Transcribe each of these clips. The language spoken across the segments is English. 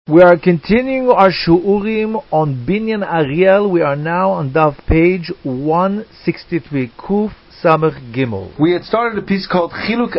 We are continuing our shu'urim on Binyan Ariel. We are now on Daf page 163, Kuf Samach Gimel. We had started a piece called Chiluk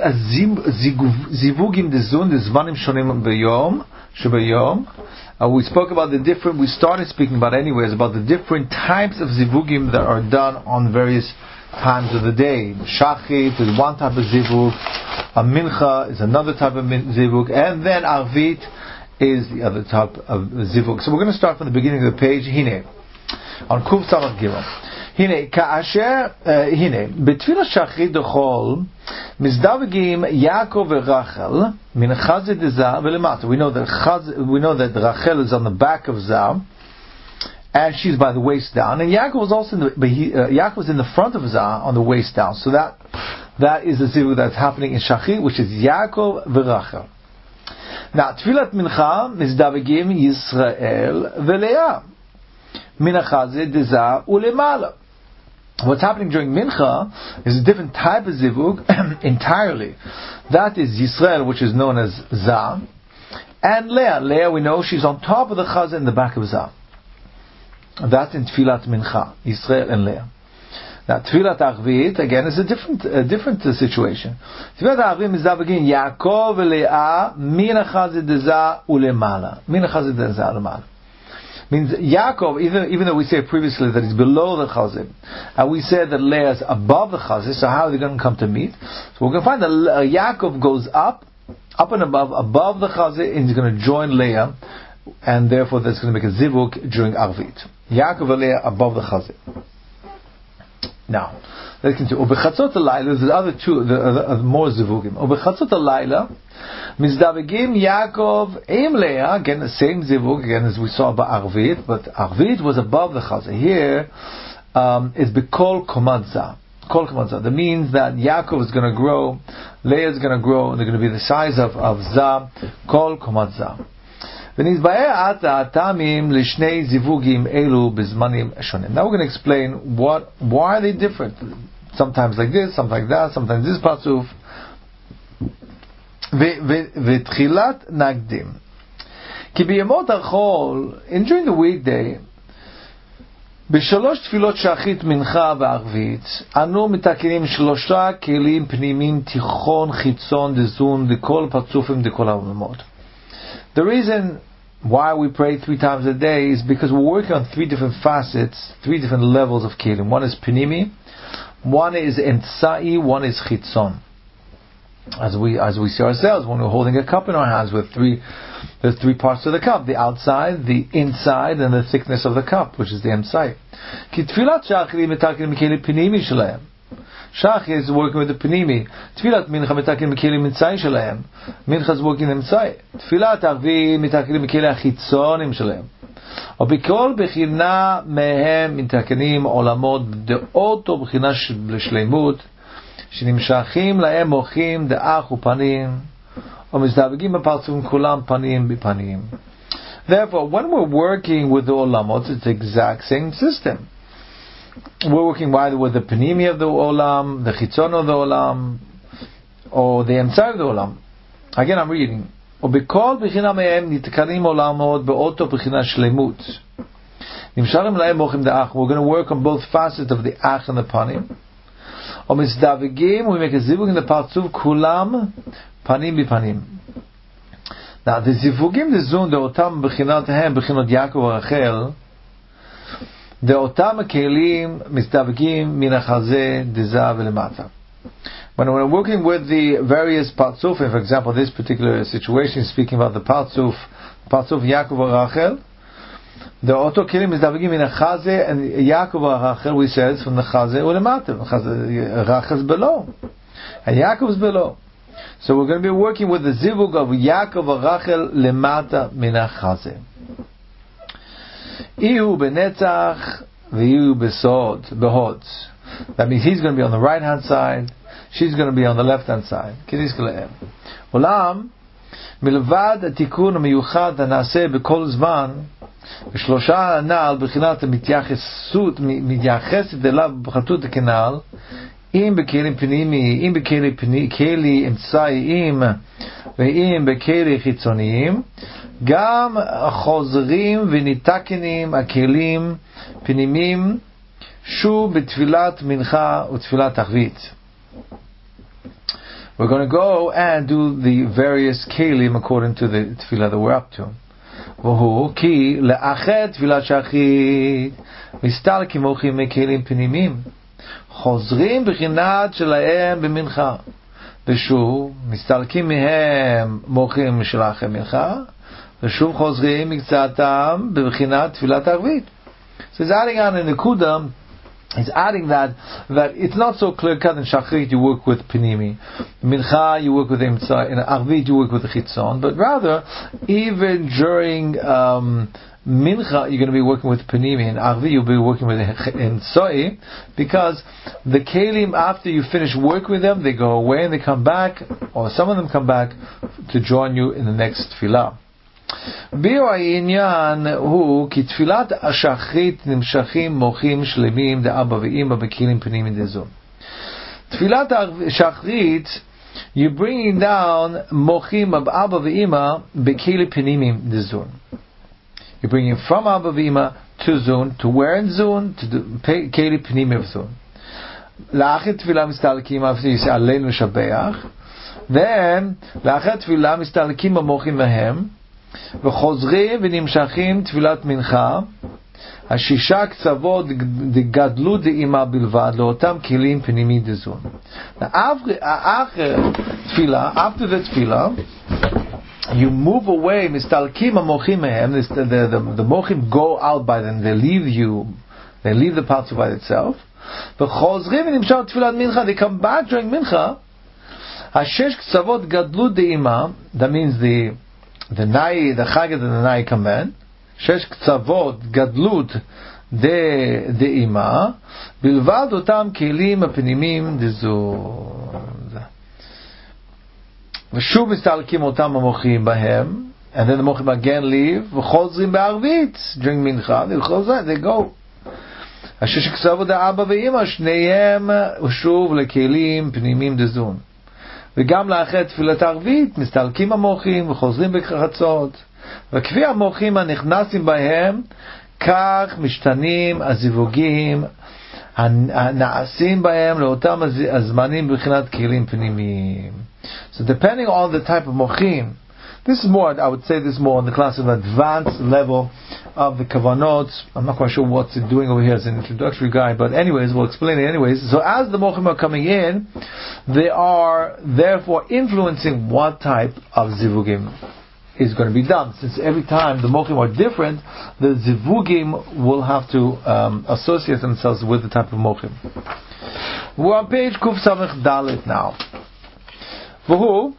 Zivugim Dezun Dezvanim Shonim B'Yom Shebayom. We spoke about we started speaking about the different types of zivugim that are done on various times of the day. Shachit is one type of zivug, a mincha is another type of zivug, and then Arvit is the other type of zivug. So we're going to start from the beginning of the page. Hine on Kuf Samach Gimel. Hine ka'asher betfilah shachrit dechol mizdavigim Yaakov veRachel min chazed Zah velemata. We know that Rachel is on the back of Zah, and she's by the waist down, and Yaakov was also Yaakov was in the front of Zah on the waist down. So that is the zivug that's happening in shachrit, which is Yaakov veRachel. Now, Tfilat Mincha mizdavigim Yisrael veLeah min chazed Zah ulemala. What's happening during Mincha is a different type of zivug entirely. That is Yisrael, which is known as Zah, and Leah. Leah, we know she's on top of the Chazah in the back of Zah. That's in Tfilat Mincha, Yisrael and Leah. Now, Tfilat Arvit again is a different situation. Tfilat Arvit is begin Yaakov veLeah min chazed Zah ulemala. Min chazed Zah ulemala. Means Yaakov, even though we said previously that he's below the chazid, and we said that Leah is above the chazid, so how are they going to come to meet? So we're going to find that Yaakov goes up and above the chazid, and he's going to join Leah, and therefore that's going to make a zivuk during Arvit. Yaakov and Leah above the chazid. Now, let's continue. Ubechatzot halayla, there's other two, more zivugim. Ubechatzot halayla, mizdavigim Yaakov im Leah, again the same zivug, again as we saw about Arvit, but Arvit was above the chazah. Here, is b'kol komad Zah. Kol komad Zah. That means that Yaakov is going to grow, Leah is going to grow, and they're going to be the size of Zah. Kol komad Zah. Now we're going to explain why are they different. Sometimes like this, sometimes like that, sometimes this patsuf. V'tchilat nagdim. Ki b'yamot ha'chol, during the weekday, בשלוש תפילות שחית מנחה וערבית, אנו מתקנים שלושה כלים פנימיים תיכון חיצון דזון דכל פרצופים דכל העולמות. The reason why we pray 3 times a day is because we're working on 3 different facets, 3 different levels of kelim. One is pinimi, one is emtsai, one is chitzon. As we see ourselves when we're holding a cup in our hands with there's 3 parts of the cup: the outside, the inside, and the thickness of the cup, which is the emtsai. Ki tfilat shachri metakin mikeli pinimi shalaim. Shach is working with the Panimi. Tfilat Mincha mitakin mikeli mitzay shalaim. Mincha is working mitzay. Tfilat Arvi mitakin mikeli achitzonim shalaim. O bikol bechina mehem mitakinim olamot deot o bechina shleimut shenimshachim lahem mochim de'ach upanim o mizdavigim b'partzufim kulam panim b'panim. Therefore, when we're working with the olamot, it's the exact same system. We're working either with the panimi of the olam, the chitzon of the olam, or the emtsai of the olam. Again, I'm reading. ובכל בחינה מהם נתקנים עולמות באותו בחינה שלמות. נמשכים להם מוחים דאח. We're going to work on both facets of the ach and the panim. ומזדווגים, we make a zivug in the partzuf כולם panim בפנים. Now, the zivugim דזון דאותם בחינותיהם, בחינות יעקב ורחל, דאותם הכלים מסתווגים מן החזה דזה ולמטה. When we're working with the various partzufim, for example, this particular situation, speaking about the partzuf Yaakov ורחל, דאותו כלים מסתווגים מן החזה, and Yaakov ורחל, we said, from the חזה ולמטה. Rachel is below, and Yaakov is below. So we're going to be working with the zivug of Yaakov ורחל למטה מן החזה. Ihu benetzach v'ihu besod behod. That means he's going to be on the right hand side, she's going to be on the left hand side. Kidis kaleem. Olam milvad atikun miyuchad hanaseh b'kol zman v'shlosha anal b'chinat mityacheset elav b'chatut kenal אם בכלים פנימי, אם בכלי אמצעיים ואם בכלי חיצוניים, גם חוזרים וניתקנים הכלים פנימיים שוב בתפילת מנחה ותפילת ערבית. We're going to go and do the various kelim according to the tefillah that we're up to. והוא כי לאחר תפילת שחרית מסתלקים מוחים מכלים פנימיים, חוזרים בחינת שלהם במנחה, ושוב מסתלקים מהם מוחים של אחרי מנחה, ושוב חוזרים מקצתם בבחינת תפילת ערבית. So he's adding on in the Nekuda, he's adding that it's not so clear cut. In Shachrit you work with Pinimi, Mincha you work with Imtza, in Arvit you work with the Chitzon, but rather even during Mincha you're going to be working with Pinimi, and Arvit you'll be working with Imtzai, because the Kelim, after you finish work with them, they go away and they come back, or some of them come back to join you in the next Tefillah. ביור העניין הוא כי תפילת השחרית נמשכים מוחים שלמים דאבא ואמא בכלים פנימיים דזון. תפילת השחרית, you bringing down מוחים of אבא ואמא בכלים פנימיים דזון. You bringing from אבא ואמא to זון, to where in זון, to כלים פנימיים זון. לאחר תפילה מסתלקים עלינו לשבח, then לאחר תפילה מסתלקים המוחים מהם, וחוזרים ונמשכים תפילת מנחה, השישה קצוות גדלו דאימה בלבד לאותם כלים פנימי דזון. אחר תפילה, after the תפילה, you move away, מסתלקים המוחים מהם, the mochim go out by them, they leave the parts by itself, וחוזרים ונמשך תפילת מנחה, they come back during מנחה, השש קצוות גדלו דאימה, that means the Nai, the Chagad and the Nai come in. Shesh Ktsavot Gadlut de Ima Bilvad Otam Kelim Apinimim Dezud. V'shuv Mistalkim Otam Amochim Bahem, and then the Mochim again leave. V'chozrim Be'arvit during Mincha. They go. Shesh Ktsavot de Abba ve'Ima Shneihem V'shuv LeKelim Pinimim Dezun. וגם לאחר תפילת ערבית מסתלקים המוחים וחוזרים בחצות, וכפי המוחים הנכנסים בהם כך משתנים הזיווגים הנעשים בהם לאותם הזמנים בבחינת כלים פנימיים. So depending on the type of mochim, this is more, I would say this is more on the class of advanced level of the kavanot. I'm not quite sure what's it doing over here as an introductory guide, but anyways, we'll explain it anyways. So as the mochim are coming in, they are therefore influencing what type of zivugim is going to be done. Since every time the mochim are different, the zivugim will have to associate themselves with the type of mochim. We're on page Kuf Samech Dalet now. V'hu,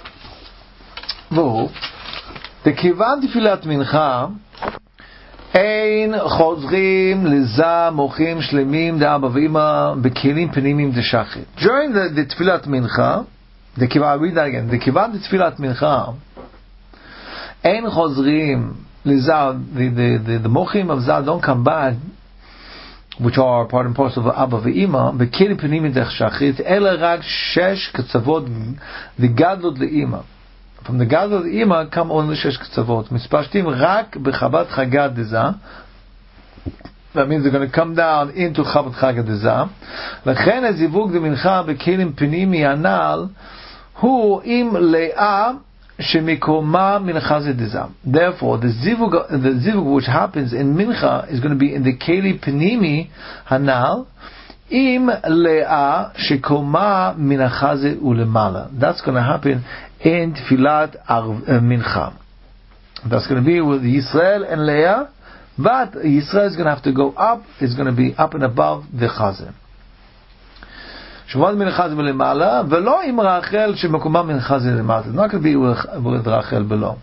דכיוון תפילת מנחה אין חוזרים לזה מוחים שלמים דאבא ואמא בכלים פנימיים דשחרית. During the תפילת מנחה, דכיוון תפילת מנחה אין חוזרים לזה, the מוחים of זה don't come back, which are part and parcel of אבא ואמא, בכלים פנימיים דשחרית, אלא רק שש קצוות דגדלות לאמא. From the Gadol Ima come only Shesh Ktsavot. Mispashtim Rak B'Chabad Chagad Deza. That means they're going to come down into Chabad Chagad Deza. L'chen hazivug d'mincha b'kelim pinimi anal hu im le'a shemikoma mincha zedeza. Therefore, the zivug which happens in mincha is going to be in the keli pinimi anal im le'a shekoma mincha ulemala. That's going to happen in Tfilat Mincha. That's going to be with Yisrael and Leah, but Yisrael is going to have to go up, it's going to be up and above the Chazeh. Shemad min Chazeh b'lemala, v'lo im Rachel shemekuma min Chazeh lemata. It's not going to be with Rachel below.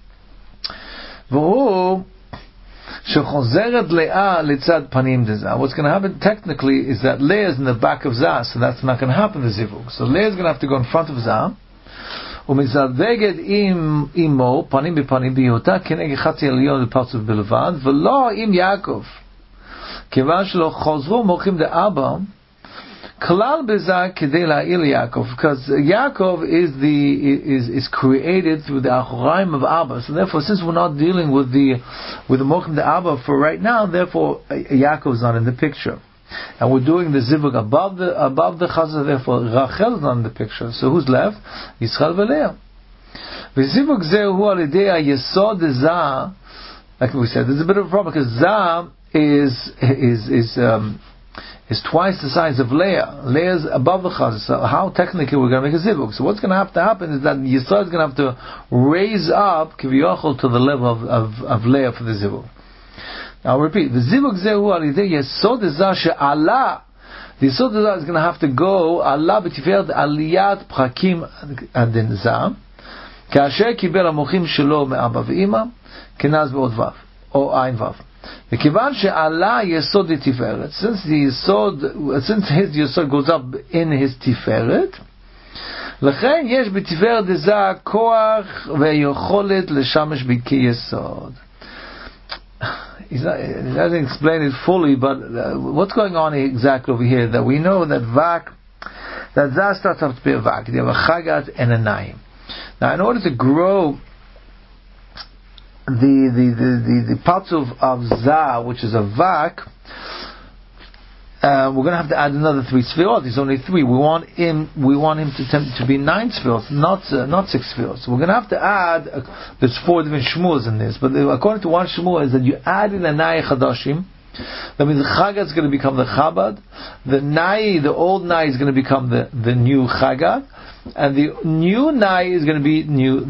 V'hu shechozeret Leah litzad panim dezah. What's going to happen technically is that Leah is in the back of Zah, so that's not going to happen, the zivug. So Leah is going to have to go in front of Zah, ומזווגת עם אמו פנים בפנים בהיותה כנגד חצי עליון בפרצוף בלבד ולא עם יעקב, כיוון שלא חוזרו מוחים דאבא Klal beza kedei la'il Yaakov, because Yaakov is created through the achoraim of Abba. So therefore, since we're not dealing with the mochim de Abba for right now, therefore Yaakov is not in the picture, and we're doing the zivug above the chazal. Therefore, Rachel is not in the picture. So who's left? Yisrael v'Leah. V'zivug zeh hu al yedei hayesod zeh. Like we said, there's a bit of a problem because Zah is twice the size of Leah. Leah is above the chazal. So how technically we're going to make a zivug? So what's going to have to happen is that Yisrael is going to have to raise up Kivyochel to the level of Leah for the zivug. Now I'll repeat, the zivug zehu alidei yesod zah she'ala. The yesod zah is going to have to go Allah b'tiferet aliyat prakim adin zah. Kasher kibel hamochim shelo me'abba ve'ima kenaz ve'od vav or ayin vav. וכיוון שעלה יסוד לתפארת, since his יסוד goes up in his תפארת, לכן יש בתפארת דזה כוח ויכולת לשמש כיסוד. He doesn't explain it fully, but what's going on exactly over here? That we know that Zah starts off to be a Vak. You have a Chagat and a Naim. Now, in order to grow the parts of Zah, which is a Vak, we're going to have to add another 3 Sfirot. There's only 3. We want him to be 9 Sfirot, not 6 Sfirot. So we're going to have to add. There's 4 different shmuas in this, but according to one shmua is that you add in a Nai Chadashim. That means the Chagat is going to become the Chabad. The old Nai is going to become the new Chagat. And the new Nai is going to be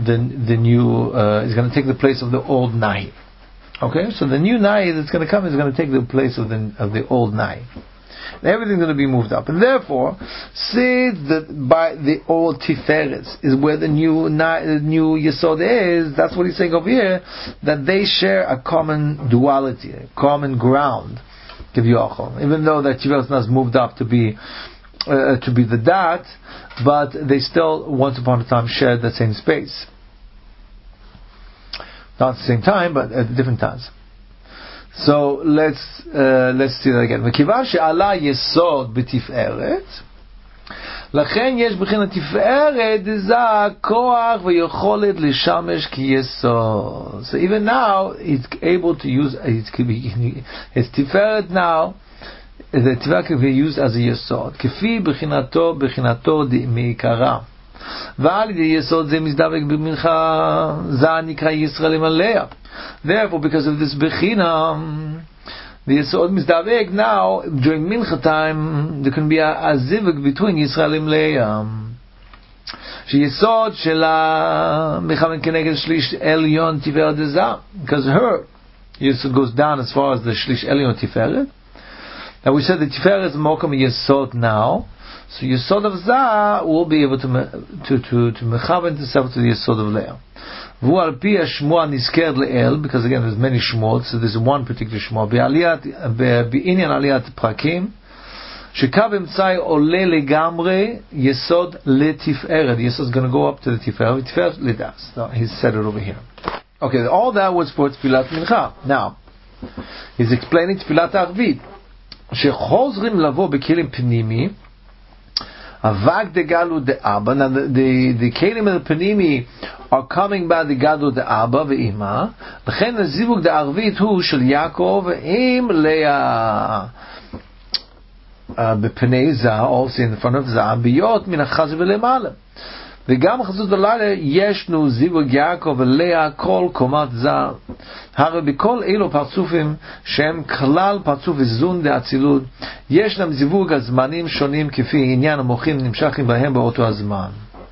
is going to take the place of the old Nai. Okay, so the new Nai that's going to come is going to take the place of the old Nai. And everything's going to be moved up, and therefore, since by the old Tiferet is where the new Yesod is, that's what he's saying over here, that they share a common duality, a common ground. Even though that Tiferet has moved up to be the Dat, but they still once upon a time shared that same space. Not at the same time, but at different times. So let's see that again. וכיוון שעלה יסוד בתפארת, לכן יש בחינת תפארת דזה כוח ויכולת לשמש כיסוד. So even now it's able to use his תפארת now. The תפארת can be used as a יסוד. כפי בחינתו מעיקרה. ועל ידי יסוד זה מזדבק במנחה, זה נקרא ישראל עם עליה. Therefore, because of this bechina, the Yesod Mizdavek now, during Mincha time, there can be a zivug between Yisrael and Leah. Yesod Shela Mechaven Keneged Shlish Elyon Tiferet Dezah, because her Yesod goes down as far as the Shlish Elyon Tiferet. And we said the Tiferet is Mokum Yesod now, so Yesod of Zah will be able to Mechaven himself to the Yesod of Leah. Because again there's many shmuot, so there's one particular shmuot בעניין עליית פרקים שקו אמצעי עולה לגמרי יסוד לתפארת. The yesod is going to go up to the תפארת, תפארת לדס. He said it over here. Okay, all that was for תפילת מנחה. Now he's explaining תפילת הערבית שחוזרים לבוא בכלים פנימי Avak de Galu de Abba. Now the Kelim and the Panimi are coming by the Galu de Abba ve'ima. L'chen hazivuk de Arvit hu shel Yaakov im Leah b'pnei Zah, also in front of Zah, biyot min hachaz v'lemala. וגם חזות בלילה ישנו זיווג יעקב ולאה כל קומת זר. הרי בכל אלו פרצופים שהם כלל פרצוף איזון דאצילות, ישנם זיווג הזמנים שונים כפי עניין המוחים נמשכים בהם באותו הזמן.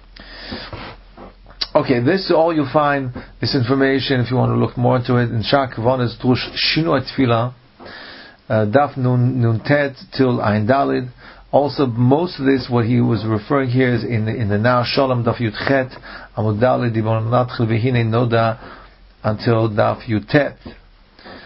Okay, this is all you'll find, this information, if you want to look more into it, in Sha'ar Kavonos Drush Shinui Tefillah, Daf Nun Tet till Ayin Dalid. Also, most of this, what he was referring here is in the Nar Shalom Daf Yud Chet Amud Daled Dibon Natchil V'Hine Noda until Daf Yud Tet.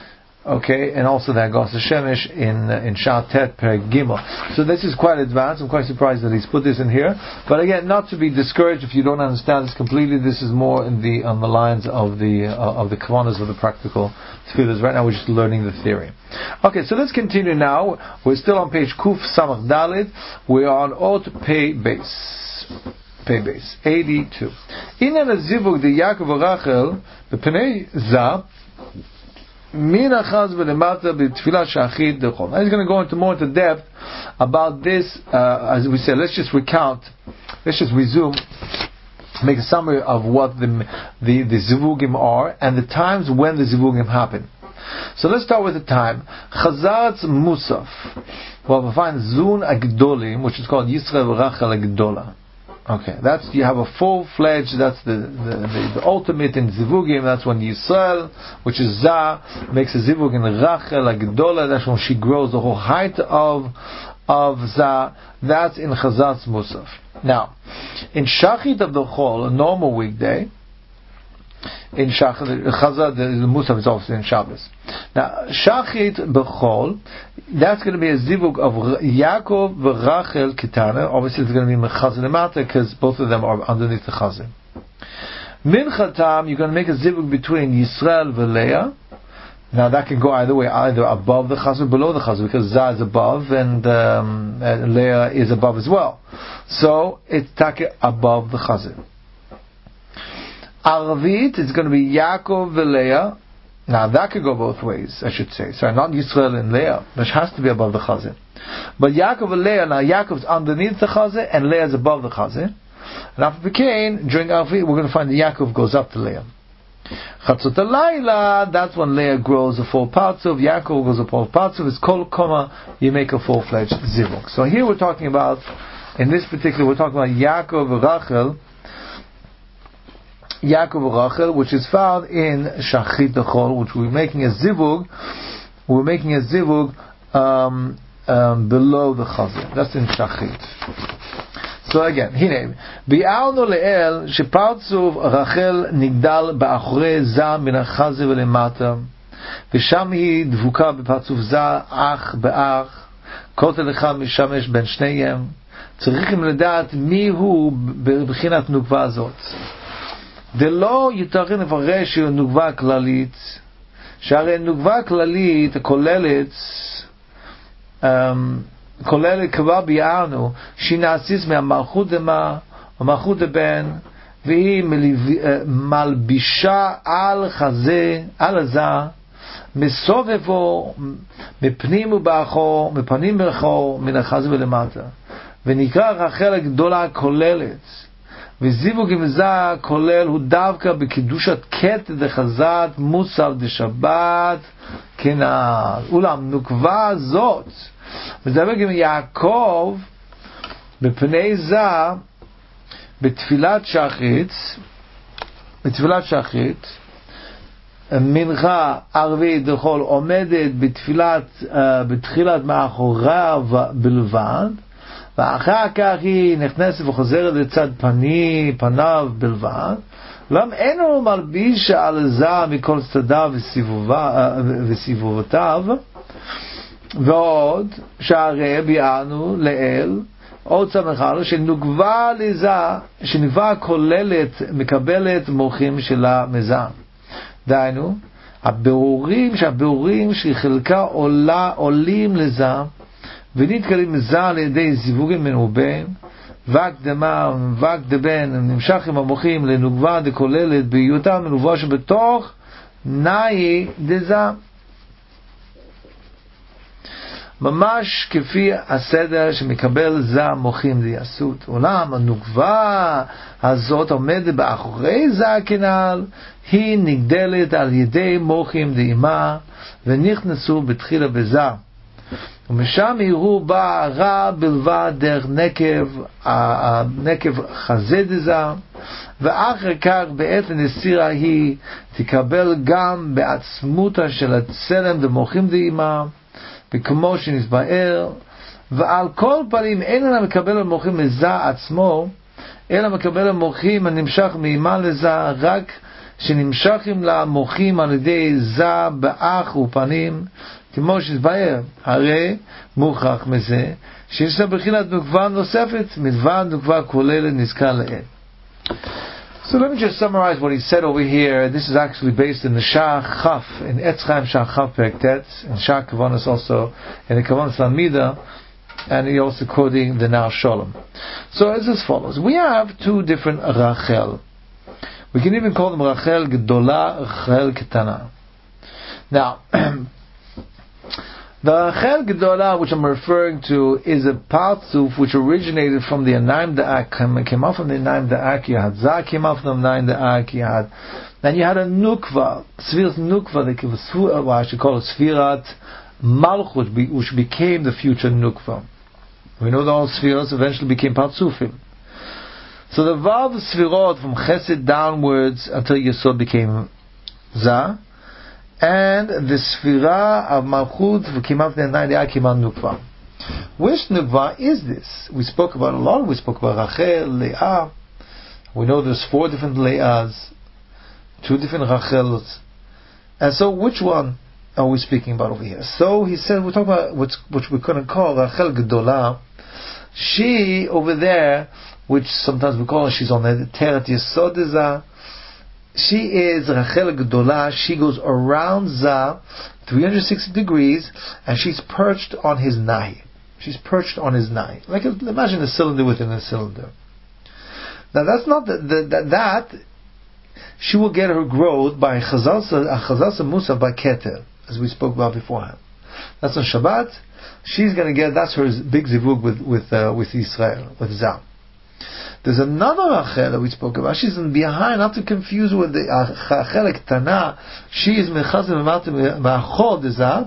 Okay, and also the Hagos Shemesh in Shah Tet Per Gimel. So this is quite advanced. I'm quite surprised that he's put this in here. But again, not to be discouraged if you don't understand this completely. This is more on the lines of the kavanas of the practical tefillahs. Right now we're just learning the theory. Okay, so let's continue now. We're still on page Kuf Samach Dalit. We are on Ot Pei Base. Pei Base 82. Inan Azivug de Yaakov Rachel B'Pnei Za. Now he's going to go into more into depth about this. As we said, let's just resume, make a summary of what the zivugim are and the times when the zivugim happen. So let's start with the time. Chazatz Musaf. Well, we find Zun Agdolim, which is called Yisrael Rachel Agdola. Okay, you have a full-fledged, that's the ultimate in Zivugim, that's when Yisrael, which is Zah, makes a Zivug in Rachel, Agdola, that's when she grows the whole height of Zah, that's in Chazatz Musaf. Now, in Shachit of the Chol, a normal weekday, in Chazat, the Musaf is obviously in Shabbos. Now, Shachit B'chol, that's going to be a zivug of Yaakov v'Rachel Kitana. Obviously, it's going to be Mechazin Lemata because both of them are underneath the Chazin. Minchatam, you're going to make a zivug between Yisrael v'Leah. Now, that can go either way, either above the Chazin, below the Chazin, because Zah is above and Leah is above as well. So, it's take above the Chazin. Arvit is going to be Yaakov v'Leah. Now that could go both ways, I should say. Sorry, not Yisrael and Leah, which has to be above the Chazin. But Yaakov and Leah, now Yaakov's underneath the Chazin and Leah's above the Chazin. And after Pekain, during Arvit, we're going to find that Yaakov goes up to Leah. Chatzot Halayla, that's when Leah grows a full partzuf, Yaakov grows a full partzuf. It's Kol Koma, you make a full-fledged zivug. So here we're talking about, in this particular, we're talking about Yaakov Rachel, which is found in Shachit Dechol, which we're making a zivug. We're making a zivug below the Chazin. That's in Shachit. So again, hine bi'alnu le'el shepartzuf Rachel nigdal ba'achrei Zah min ha'chazin v'lemata v'sham hi dvuka b'partzuf Zah ach be'ach kotel echad mishamesh ben shneihem צריכים לדעת מי הוא בבחינת נוקבה הזאת. דלא יתכן לפרש נוקבה כללית, שהרי נוקבה כללית כוללת כבר ביארנו שהיא נעשית מהמלכות דמה ומלכות דבן, והיא מלבישה על חזה, על הזה, מסובבו מפנים ובאחור, מפנים ובאחור, מן החזה ולמטה, ונקרא רחל הגדולה כוללת. וזיווג עם זה כולל הוא דווקא בקידושת קטע דחזת מוסף דשבת כנעל. אולם נוקבה זאת מדבר גם יעקב בפני זה בתפילת שחרית מנחה ערבית דחול עומדת בתחילת מאחוריה בלבד, ואחר כך היא נכנסת וחוזרת לצד פניו בלבד. למה אינו מלביש על זה מכל צדדיו וסיבובותיו, ועוד שהרי ביארנו לאל עוד סמכנו שנוקבה לזה, שנקבה כוללת מקבלת מוחים שלה מזה. דהיינו שהבירורים שחלקה עולים לזה ונתקלים מזה על ידי זיווגים מנובים והקדמה והקדבן נמשך עם המוחים לנוקבה דכוללת בהיותה מנובה שבתוך נאי דזה, ממש כפי הסדר שמקבל זה מוחים דייסות. אולם הנוקבה הזאת עומדת באחורי זה כנעל, היא נגדלת על ידי מוחים דאימה ונכנסו בתחילה בזה, ומשם יראו בה רע בלבד דרך נקב חזה דזה, ואחר כך בעת הנסירה היא תקבל גם בעצמותה של הצלם דמוחים דאימה, וכמו שנסבאר. ועל כל פנים אין לה מקבל המוחים לזה עצמו, אלא מקבל המוחים הנמשך מאימה לזה רק שנמשכים למוחים על ידי זה באח ופנים, כמו שהתבאר, הרי מוכח מזה, שיש לה בחינת נוקבה נוספת, מלבד נוקבה כוללת נזכר לעיל. So let me just summarize what he said over here. This is actually based in the Shah Chaf, in Etz Chaim Shah Chaf Perek Tet, in Shah Kavanas also, in the Kavanas Lamida, and he also quoting the Nar Sholem. So as follows, we have two different Rachel. We can even call them Rachel Gedola, Rachel Ketana. Now, the Rachel Gedola, which I'm referring to, is a partsuf which originated from the Anaim Da'ak, came out from the Anaim Da'ak, you had Zah came out from the Anaim Da'ak, then you had a Nukva, Sfirat Nukva, I should call it Sfirat Malchut, which became the future Nukva. We know that all Sfiras eventually became partsufim. So the Vav Sfirot from Chesed downwards until Yesod became Zah, and the Sfira of Malchut came out in the 90 came out Nukva. Which Nukva is this? We spoke about a lot. We spoke about Rachel, Leah. We know there's 4 different Leahs, 2 different Rachels. And so which one are we speaking about over here? So he said we're talking about which we couldn't call Rachel Gedola. She over there, which sometimes we call her, she's on the Teret Yesod Zah. She is Rachel Gedola. She goes around Zah 360 degrees, and she's perched on his nahi. She's perched on his nahi. Like imagine a cylinder within a cylinder. Now that's not that she will get her growth by Chazal Musa by Keter, as we spoke about beforehand. That's on Shabbat. She's going to get, that's her big zivug with Israel, with Zah. There's another Rachel that we spoke about. She's in behind, not to confuse with the Rachel Ketana. She is Mechazim Ma'achod Zah,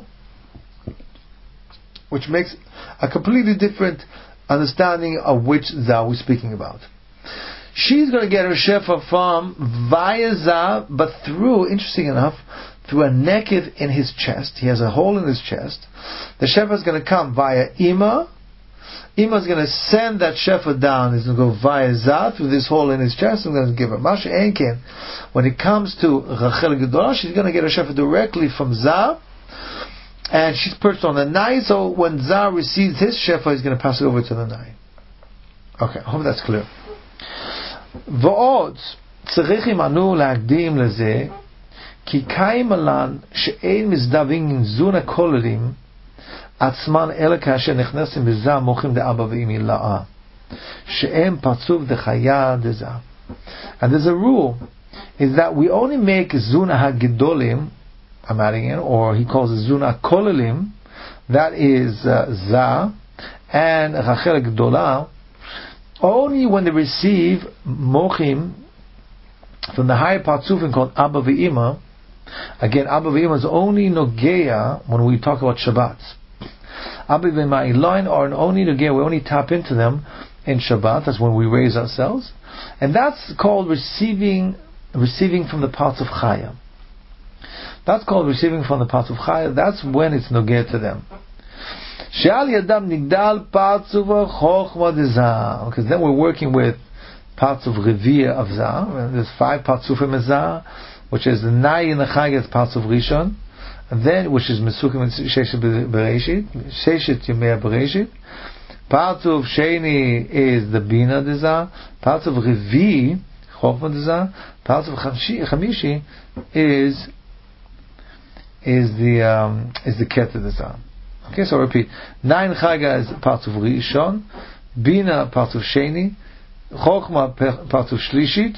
which makes a completely different understanding of which Zah we're speaking about. She's going to get her shefa from via Zah, but through, interesting enough, through a nekev in his chest. He has a hole in his chest. The shefa is going to come via Ima. Ima is going to send that shefa down. He's going to go via Zah through this hole in his chest and going to give her. Masha Enken, when it comes to Rachel Gedolah, she's going to get her shefa directly from Zah, and she's perched on the Nai. So when Zah receives his shefa, he's going to pass it over to the Nai. Okay, I hope that's clear. ועוד צריכים אנו להקדים לזה כי קיים עלן שאין מזדווים עם זון הכוללים עצמן אלא כאשר נכנסים בזה מוחים דאבא ואמי לאה שהם פרצוף דחיה דזה. And there's a rule is that we only make zuna hagedolim, I'm adding in, or he calls it zuna kolelim, that is Zah and Rachel Gedolah, only when they receive mochim from the higher partsufim called Abba V'Ima. Again, Abba V'Ima is only Nogeya when we talk about Shabbat. Abba V'Ima Eloin are only Nogeya, we only tap into them in Shabbat, that's when we raise ourselves. And that's called receiving from the parts of Chaya. That's called receiving from the parts of Chaya, that's when it's Nogeya to them. Because then we're working with parts of Reviyah of Zah. There's 5 parts of Zah, which is the Nai and the Chag, parts of Rishon, and then which is Mesukim and Sheshet Bereshit, Sheshet Yemei Bereshit. Part of Sheni is the Bina de Zah. Part of Revi, Chochma de Zah. Part of Chamishi is the Keter de Zah. Okay, so I repeat. 9 Chaga is part of Rishon, Bina part of Sheni, Chochma part of Shlishit.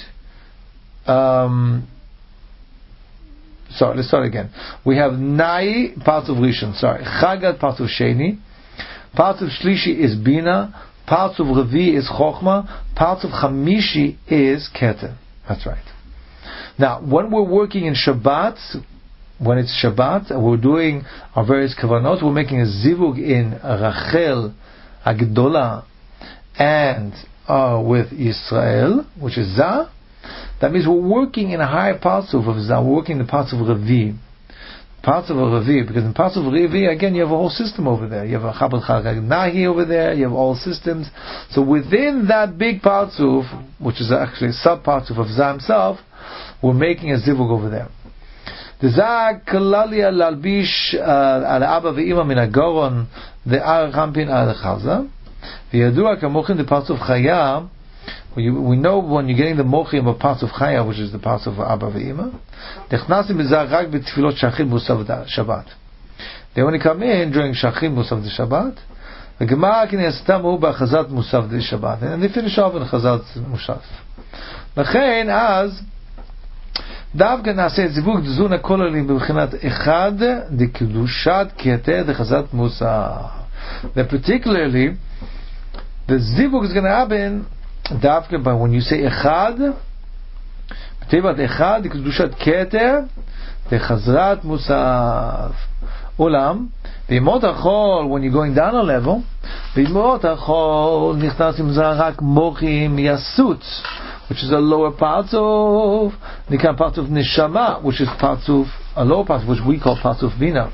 Sorry, let's start again. We have Nai part of Rishon, Chaga part of Sheni, part of Shlishi is Bina, part of Revi is Chochma, part of Chamishi is Keter. That's right. Now, when we're working in Shabbat, when it's Shabbat, and we're doing our various kavanot, we're making a zivug in Rachel Agdola and with Yisrael, which is Zah. That means we're working in a higher parts of Zah, we're working in the parts of Revi. Parts of Revi, because in parts of Revi, again, you have a whole system over there. You have a Chabad Chagag Nahi over there, you have all systems. So within that big parts of, which is actually a sub parts of Zah himself, we're making a zivug over there. Dezag kalalia lalbish al Abba ve'ima min hagoron de'ar champin al chalza v'yadua kamochin the parts of chaya. We know when you're getting the mochim of parts of chaya, which is the parts of Abba ve'ima, nechnasim b'zah rak b'tfilot shachrit musav Shabbat. They only come in during shachrit musav the Shabbat. The Gemara kinestamu b'chazat musav the Shabbat, and they finish off in chazat musaf. L'chein az דווקא נעשה זיווג דזון הכוללים בבחינת אחד דקדושת כתר דחזת מוסף. That particularly the zivug is going to happen דווקא by when you say אחד בתיבת אחד דקדושת כתר דחזרת מוסף. אולם בימות החול, when you're going down a level, בימות החול נכנס עם זה רק מוחים יסות, which is a lower part of Nikan part of Neshama, which is part of a lower part, which we call part of Bina.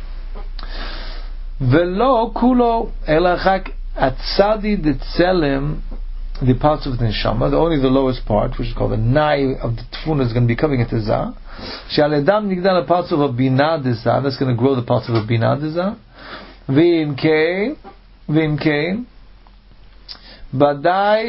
Velo kulo elachak atzadi detzelem, the parts of the Neshama, only the lowest part, which is called the Nai of the Tfuna, is going to be coming into Zah. She'aledam nigdal the parts of a Bina de Zah, that's going to grow the parts of a Bina de Zah. V'imkein ודאי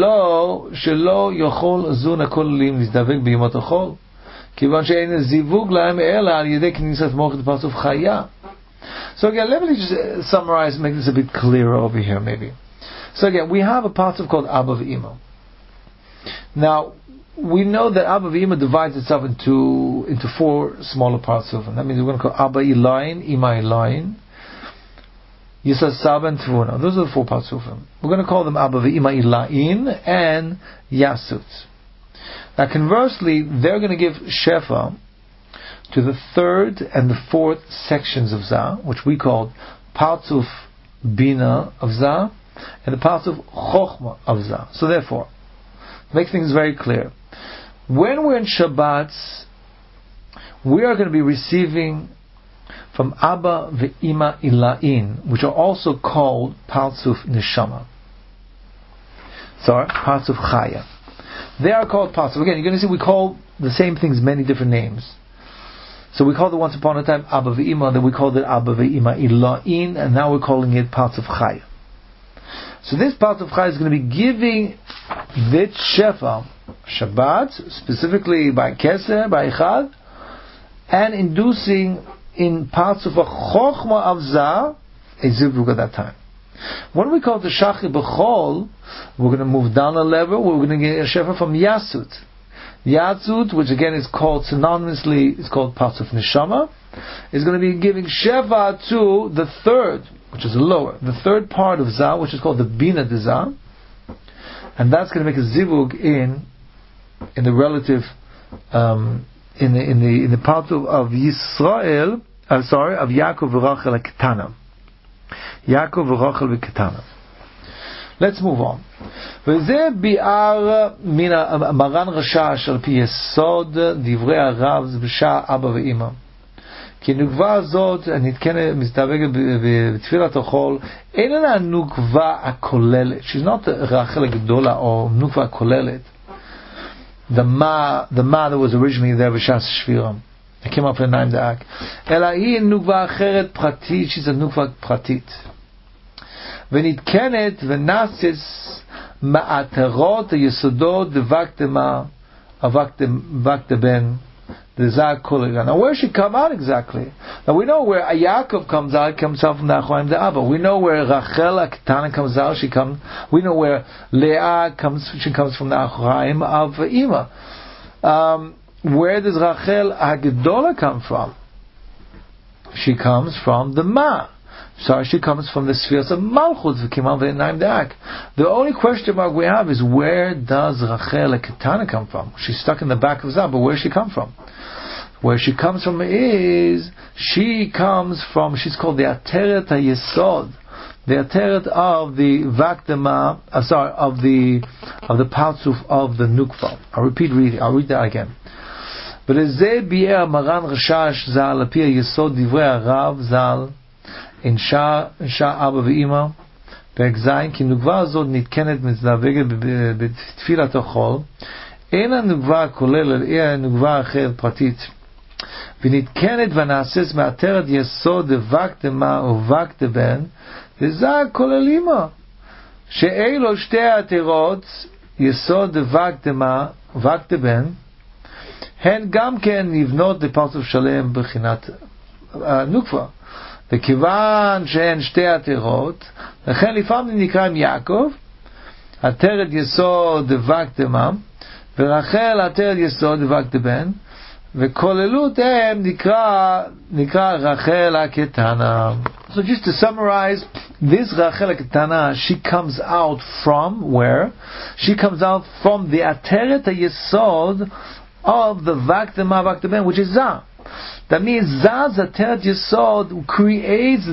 שלא יכול זון הכוללים להזדבק בימות החול, כיוון שאין זיווג להם אלא על ידי כניסת מוחת פרצוף חיה. So again, let me just summarize, make this a bit clearer over here maybe. So again, we have a partzuf called Abba v'Ima. Now, we know that Abba v'Ima divides itself into four smaller partzuf. That means we're going to call Abba Ilayin, Ima Ilayin, Yisas Saba and Tvuna. Those are the four partzufim. We're going to call them Abba v'Ima Ilayin and Yasut. Now conversely, they're going to give Shefa to the third and the fourth sections of Zah, which we call partzuf Bina of Zah and the partzuf Chochma of Zah. So therefore, to make things very clear, when we're in Shabbat, we are going to be receiving from Abba ve'Ima Ilayin, which are also called partzuf Neshama. Sorry, partzuf Chaya. They are called partzuf. Again, you're going to see we call the same things many different names. So we called it once upon a time Abba ve'Ima, then we called it Abba ve'Ima Ilayin, and now we're calling it partzuf Chaya. So this partzuf Chaya is going to be giving Vit Shefa Shabbat, specifically by Keser, by Echad, and inducing in parts of a chokhmah of Zah, a zivug at that time. When we call the Shachri B'chol, we're going to move down a level, we're going to get a shefa from Yasut. Yasut, which again is called synonymously, is called parts of Neshama, is going to be giving shefa to the third, which is lower, the third part of Zah, which is called the Bina de Zah, and that's going to make a zivug in the relative, in the part of Yisrael, of Yaakov v'Rachel Ketana. Yaakov v'Rachel v'Ketana. Let's move on. וזה ביאר מן מרן רש"ש על פי יסוד דברי הרב בשעה אבא ואמא. כי הנוקבה הזאת הנתקנת מסתווגת בתפילת החול איננה הנוקבה הכוללת. She's not רחל הגדולה או נוקבה הכוללת. The ma that was originally there בש"ס שבירה. It came up in Naim Da'ak. אלא היא נוקבה אחרת פרטית, she's a נוקבה פרטית. ונתקנת ונעשית מעטרות היסודות דבקתמה, אבקת בן, דזק כולגן. Now where she come out exactly? Now we know where Yaakov comes out from the Achraim de Abba. We know where Rachel Ketana comes out, we know where Leah she comes from the Achraim of Ima. Where does Rachel Hagdola come from? She comes from the Ma. Sorry, she comes from the spheres of Malchut v'Kimal v'Naim Da'ak. The only question mark we have is where does Rachel Ketana come from? She's stuck in the back of Zah, but where does she come from? Where she comes from is she's called the Ateret HaYesod, the Ateret of the Vakdema, of the Partzuf of the Nukva. I'll read that again. ולזה ביאר מרן רש"ש ז"ל על פי היסוד דברי הרב ז"ל in שעה אבא ואמא פרק ז' כי נוקבה הזאת נתקנת מזדווגת בתפילת החול אין הנוגבה כוללת, אין הנוגבה אחרת פרטית. ונתקנת ונעשית מעטרת יסוד דבק דמה ובק דבן, וזה כוללימה. שאלו שתי העטרות, יסוד דבק דמה ובק דבן, הן גם כן נבנות לפרצוף שלם בחינת נוקבה. וכיוון שהן שתי עטרות, לכן לפעמים נקראים יעקב, עטרת יסוד דבק דמה, ורחל עטרת יסוד דבק דבן, וכוללות הם נקרא רחל הקטנה. So just to summarize, this Rachel הקטנה, she comes out from where? She comes out from the Ateret HaYesod of the Vak Dema Vak Deben, which is Zah. That means Zah's Ateret Yesod creates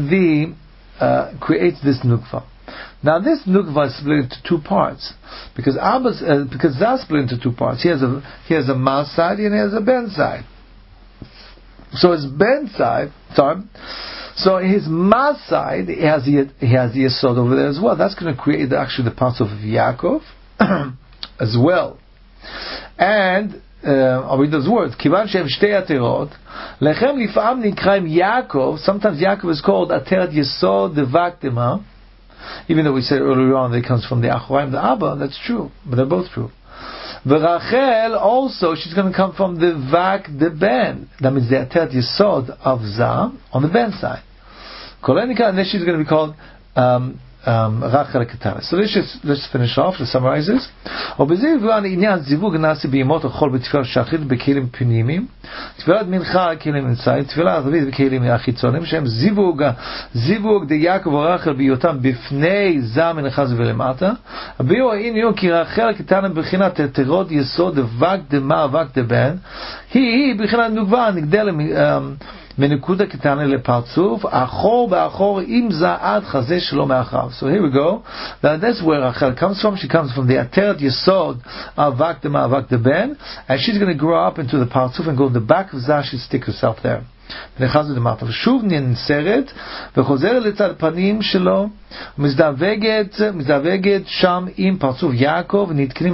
this Nukva. Now this Nukva is split into two parts, because Zah is split into two parts. He has a Ma side and he has a Ben side. So his Ben side, so his Ma side, he has the Yesod over there as well. That's going to create actually the parts of Yaakov as well. And I'll read those words. Kivan shem shtei aterot, lechem lifam nikraim Yaakov. Sometimes Yaakov is called Ateret Yesod Devak Dema. Even though we said earlier on that it comes from the Achoraim, the Abba, that's true, but they're both true. Rachel also, she's going to come from the Vak de Ben. That means the Ateret Yesod of Zah on the Ben side. Kolenika, and then she's going to be called Rachel Ketana. So let's finish off. Let's summarize this. ובזה יבואן עניין זיווג נעשה בימות החול בתפילת שחרית בכלים פנימיים, תפילת מנחה כלים inside, תפילת ערבית בכלים החיצוניים, שהם זיווג דיעקב ורחל בהיותם בפני זע מנחז ולמטה. הביאו העניין כי רחל הקטנה בחינת עטרות יסוד דבק דמה ובק דבן, היא בחינת נוגבה נגדל מנקודה קטנה לפרצוף, אחור באחור עם זה עד חזה שלו מאחריו. So here we go. That's where Rachel comes from. She comes from the Ateret Yesod of Vak Dema Vak Deben, and she's going to grow up into the partzuf and go in the back of Zah. She stick herself there. ונחז למטה. ושוב ננסרת וחוזרת לצד פנים שלו, מזדווגת שם עם פרצוף יעקב, ונתקנים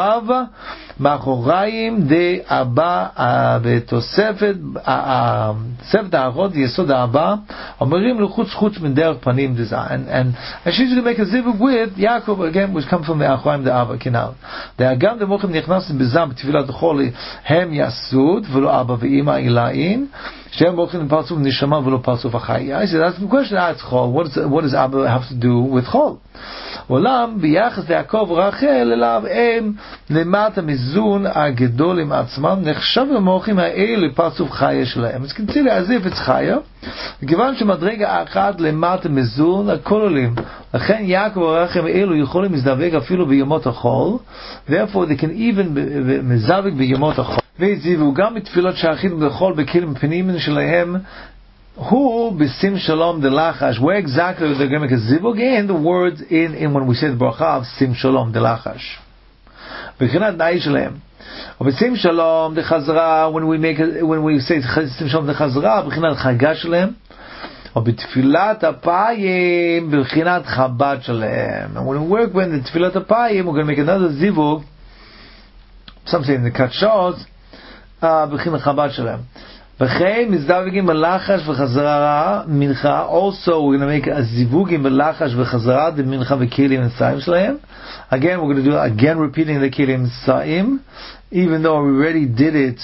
מאחוריים די אבא בתוספת ספת האחות יסוד האבא, אומרים לחוץ מדרך פנים דזה. And she's going to make a zivug with Yaakov again, which come from the האחוריים די אבא כנעל. גם דמוכם נכנסים בזה בתפילת החולי, הם יסוד ולא אבא ואמא אילאין, שהם בורחים לפרצוף נשמה ולא פרצוף החי. I said, that's the question. It's Chol. What does Abba have to do with Chol? עולם ביחס ליעקב ורחל אליו הם למטה מזון הגדול עם עצמם נחשב במוחים האלה לפרצוף חיה שלהם. אז כנצי להזיף את חיה, וכיוון שמדרגה אחת למטה מזון הכל עולים, לכן יעקב ורחל אלו יכולים להזדווג אפילו בימות החול, therefore they can even מזווג בימות החול. והזיבו גם בתפילות שייכים בחול בכלים פנימיים שלהם, who b'sim shalom delachash, where exactly they're going to make a zivug in the words in when we say the bracha of sim shalom delachash. B'chinat na'i shalem. Or b'sim shalom dechazra, when we say sim shalom dechazra, b'chinat chaga shalem. Or b'tfilat apayim, b'chinat chabad shalem. And when we work with the tfilat apayim, we're going to make another zivug, some say in the cut shorts, b'chinat chabad shalem. וכן מזדווגים בלחש וחזרה מנחה. Also we're going to make a זיווגים בלחש וחזרה דמנחה וכלים נסיים שלהם. Again we're going to do again repeating the כלים נסיים, even though we already did it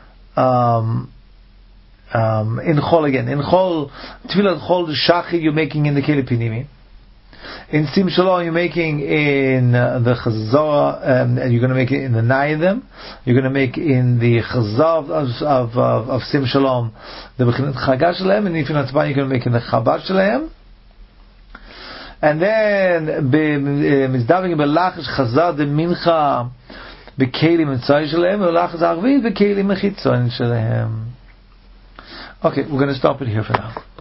in חול again. In חול, תפילת חול שחי you're making in the כלים פנימי. In Sim Shalom, you're making in the Chazar, and you're going to make it in the Na'idim. You're going to make in the Chazar of Sim Shalom the B'chinat Chaga Shalem, and if you're not you're going to make in the Chabad Shalem. And then Mizdaving B'Lachash Chazar the Mincha B'Kelim Mitzay Shalem, B'Lachash Arvit B'Kelim Mechitzon Shalem. Okay, we're going to stop it here for now.